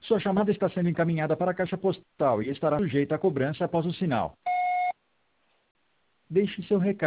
Sua chamada está sendo encaminhada para a caixa postal e estará sujeita a cobrança após o sinal. Deixe seu recado.